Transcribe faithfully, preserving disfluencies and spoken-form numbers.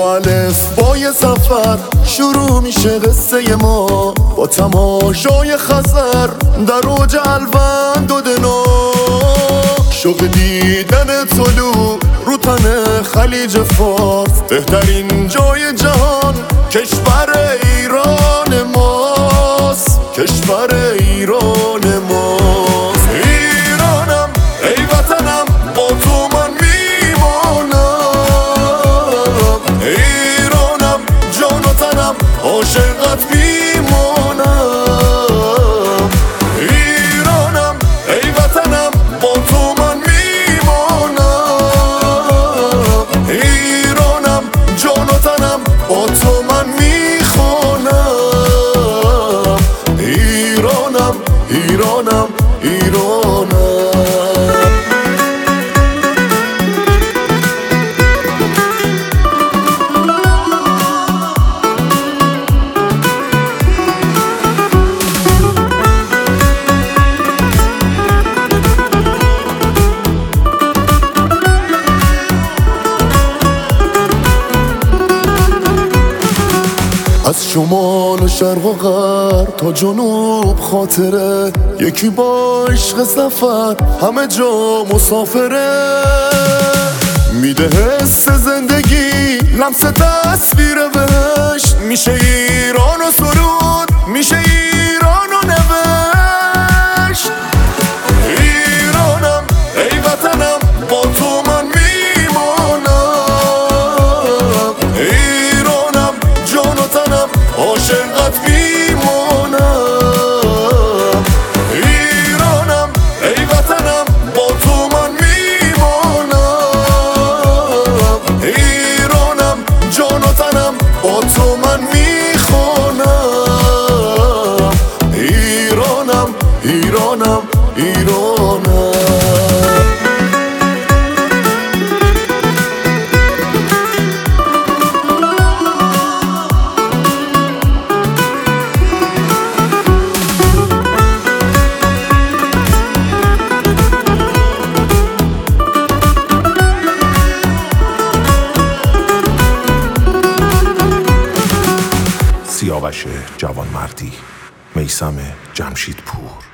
با الف با یه سفر شروع میشه قصه ما، با تماشای خزر در اوج الوند و دنا. شوق دیدن طلوع رو تن خلیج فارس، بهترین جای جهان کشور ایران ماست، کشور ایران ماست. ایرانم ای وطنم با تو من میمانم، ایرانم جان و تنم عاشقت میمانم. ایرانم ای وطنم با تو من میمانم، ایرانم جان و تنم با تو من میخوانم. ایرانم ایرانم ایرانم. از شمال و شرق و غرب تا جنوب خاطره، یکی با عشق سفر همه جا مسافره. میده حس زندگی لمس تصویر بهشت، میشه ایران و سرود، میشه ایران و نوشت. ایرانم ای وطنم با تو من میمانم، ایرانم جان و تنم عاشقت میمانم. ایرانم ای وطنم با تو من میمانم، ایرانم جان و تنم با تو من میخوانم. ایرانم ایرانم ایرانم. سیاوش جوانمردی، میثم جمشیدپور.